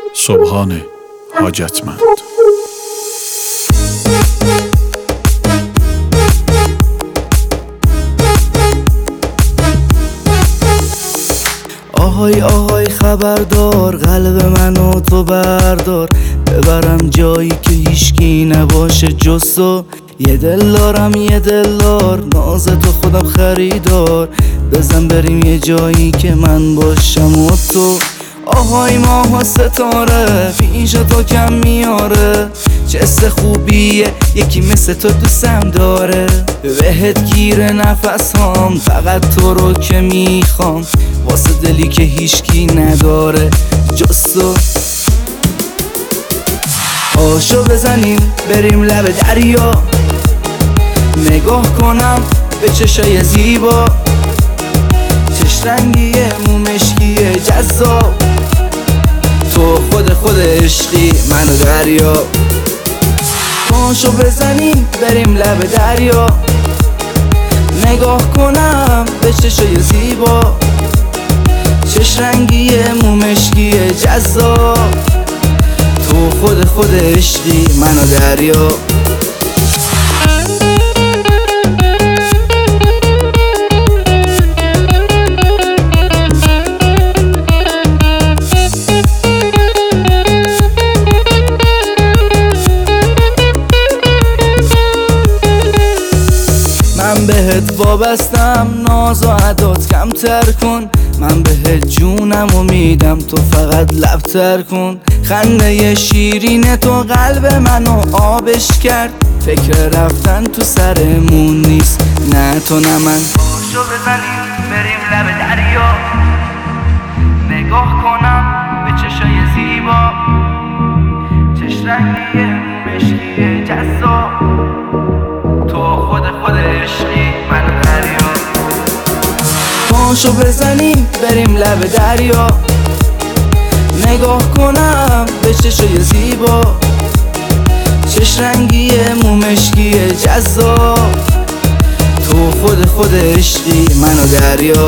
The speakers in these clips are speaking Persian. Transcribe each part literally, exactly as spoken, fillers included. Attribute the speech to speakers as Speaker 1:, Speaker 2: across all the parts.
Speaker 1: سبحان حاجتمند.
Speaker 2: آهای آهای خبردار، قلب منو تو بردار، ببرم جایی که هیچکی نباشه جز تو. یه دل دارم یه دل دار، ناز تو خودم خریدار، بزن بریم یه جایی که من باشم و تو. آهای ماه و ستاره، پیش تو کم میاره، چه حس خوبیه یکی مثل تو دوستم داره. بهت گیره نفس هام، فقط تو رو که میخوام، واسه دلی که هیچکی نداره جز تو. پاشو بزنیم بریم لب دریا، نگاه کنم به چشای زیبا، چش رنگیه مو مشکیه جذاب، تو خود خود عشقی منو دریا. پاشو بزنیم بریم لب دریا، نگاه کنم به چشای زیبا، چش رنگیه مو مشکیه جذاب، تو خود خود عشقی منو دریا. من بهت وابستم، ناز و عدات کمتر کن، من بهت جونم و میدم تو فقط لبتر کن. خنده شیرین تو قلب منو آبش کرد، فکر رفتن تو سرمون نیست نه تو نه من. پاشو بزنیم بریم لب دریا، نگاه کنم به چشای زیبا، چش رنگیه مو مشکیه جذاب، تو خود خود عشقی منو دریا. پاشو بزنیم بریم لب دریا، نگاه کنم به چشای زیبا، چش رنگیه مو مشکیه جذاب، تو خود خود عشقی منو دریا.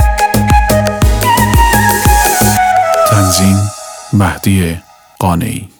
Speaker 1: تنظیم مهدی قانعی.